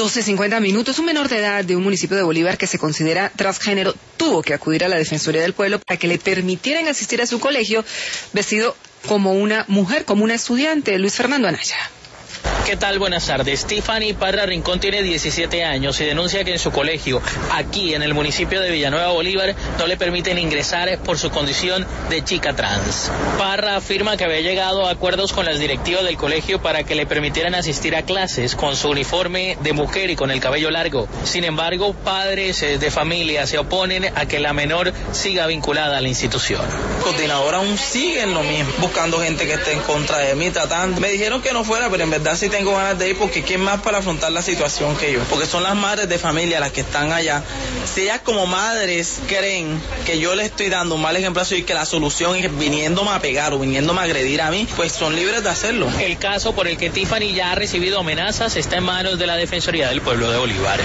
12:50. Un menor de edad de un municipio de Bolívar que se considera transgénero tuvo que acudir a la Defensoría del Pueblo para que le permitieran asistir a su colegio vestido como una mujer, como una estudiante. Luis Fernando Anaya. ¿Qué tal? Buenas tardes. Tiffany Parra Rincón tiene 17 años y denuncia que en su colegio, aquí en el municipio de Villanueva Bolívar, no le permiten ingresar por su condición de chica trans. Parra afirma que había llegado a acuerdos con las directivas del colegio para que le permitieran asistir a clases con su uniforme de mujer y con el cabello largo. Sin embargo, padres de familia se oponen a que la menor siga vinculada a la institución. Coordinadora aún sigue en lo mismo, buscando gente que esté en contra de mí, tratando. Me dijeron que no fuera, pero en verdad sí tengo ganas de ir, porque ¿quién más para afrontar la situación que yo? Porque son las madres de familia las que están allá. Si ellas como madres creen que yo les estoy dando un mal ejemplo y que la solución es viniéndome a pegar o viniéndome a agredir a mí, pues son libres de hacerlo. El caso por el que Tiffany ya ha recibido amenazas está en manos de la Defensoría del Pueblo de Bolívar.